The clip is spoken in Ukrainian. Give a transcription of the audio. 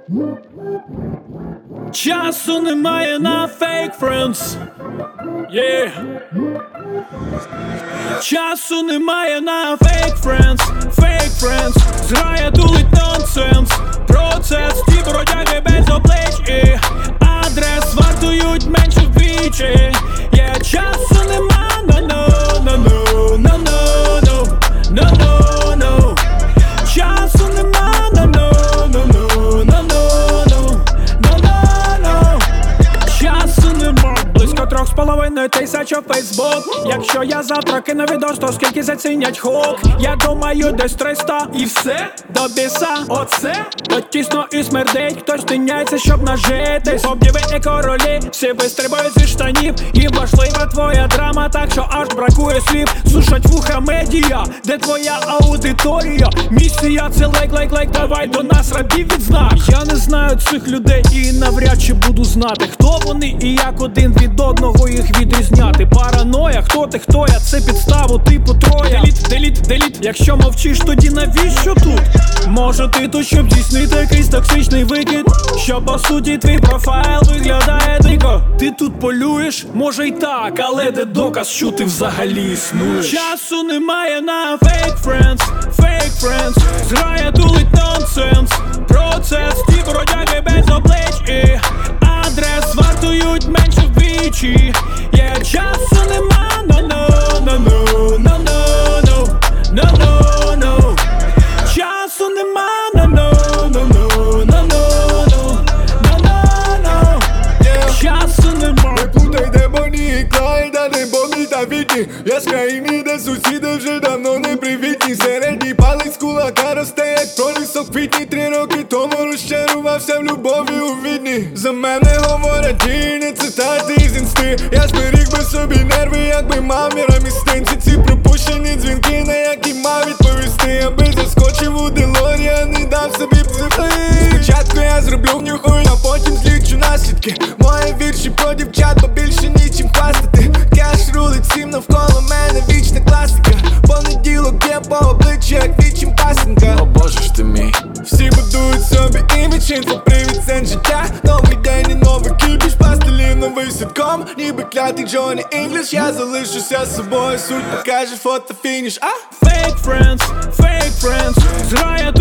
Часу немає на fake friends. Yeah. Часу немає на fake friends. Fake friends. Зграя дулить нонсенс. Процес, ті бродяги без облич і адрес вартують менше вдвічі. Yeah. Часу нема, no. Часу нема, no. Часу нема. Близько 3,5 тисяч у Фейсбук. Якщо я завтра кину відос, то скільки зацінять хук? Я думаю, десь 300 і все до біса. Оце то тісно і смердить. Хтось тиняється, щоб нажитись. Обніви і королі, всі вистрибають зі штанів. І важлива твоя драма, так що аж бракує слів. Сушать вуха медіа, де твоя аудиторія? Місія це лайк, давай до нас рабів відзнак. Я не знаю цих людей і навряд чи буду знати, хто вони і як один від одного їх відрізняти. Параноя, хто ти, хто я, це підставу типу Троя. Деліт, якщо мовчиш, тоді навіщо тут? Може ти тут, щоб здійснити якийсь токсичний викид? Що по суті твій профайл виглядає дико. Ти тут полюєш? Може й так, але де доказ, що ти взагалі існуєш? Часу немає на fake friends. Fake friends. Зграя дулить нонсенс. Процес, ті бродяги без облич і адрес вартують менше вдвічі. Yeah. Часу нема, no. Часу нема, no. Часу нема. Не путай, де Бонні і Клайд, а не Бобі та Вітні. Я з країни, де сусіди вже давно не привітні. Середній палець кулака росте, як пролісок квітні. 3 роки тому розчарувався в любові у Відні. За мене говорять тіні, цитати із інсти. Я зберіг би собі нерви, якби мав мірамістинці. Ці пропущені дзвінки, на які мав відповісти. Аби заскочив у Делоріан і дав собі психи. Спочатку я зроблю нюхую, а потім злічу наслідки. Мої вірші про дівчат, бо більше нічим хвастати. Кеш рулить всім навколо мене, вічна класика. Понеділок є по обличчю, як вічим пасенка. О боже ж ти мій. Всі будують собі імідж, інфопривід, сен життя. Новий день і новий кіпіш, пастелі, новий ситком. Ніби клятий Джонні Інгліш, я залишуся з собою. Суть покаже фото фініш, Fake friends. Зграя